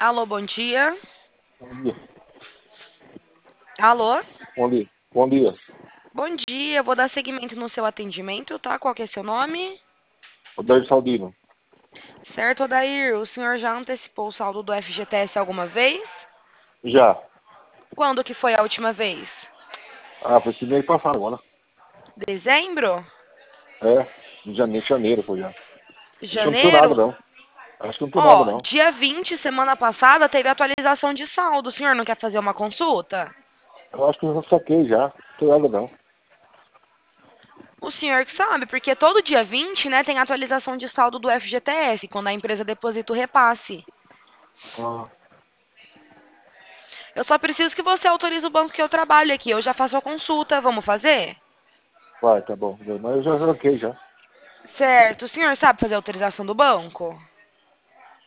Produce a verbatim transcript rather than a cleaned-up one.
Alô, bom dia. Bom dia. Alô? Bom dia. Bom dia. Bom dia, vou dar seguimento no seu atendimento, tá? Qual que é seu nome? Odair Saldino. Certo, Odair, o senhor já antecipou o saldo do F G T S alguma vez? Já. Quando que foi a última vez? Ah, foi esse mês passado agora. Dezembro? É. Em janeiro, janeiro foi já. Acho que não precisa nada, Janeiro? não. Acho que não precisa nada, Ó, não. dia vinte, semana passada, teve atualização de saldo. O senhor não quer fazer uma consulta? Eu acho que eu já saquei já. Não precisa nada, não. O senhor que sabe, porque todo dia vinte, né, tem atualização de saldo do F G T S, quando a empresa deposita o repasse. Ah, Eu só preciso que você autorize o banco que eu trabalho aqui. Eu já faço a consulta. Vamos fazer? vai, tá bom. Mas eu já saquei já. Certo. O senhor sabe fazer a autorização do banco?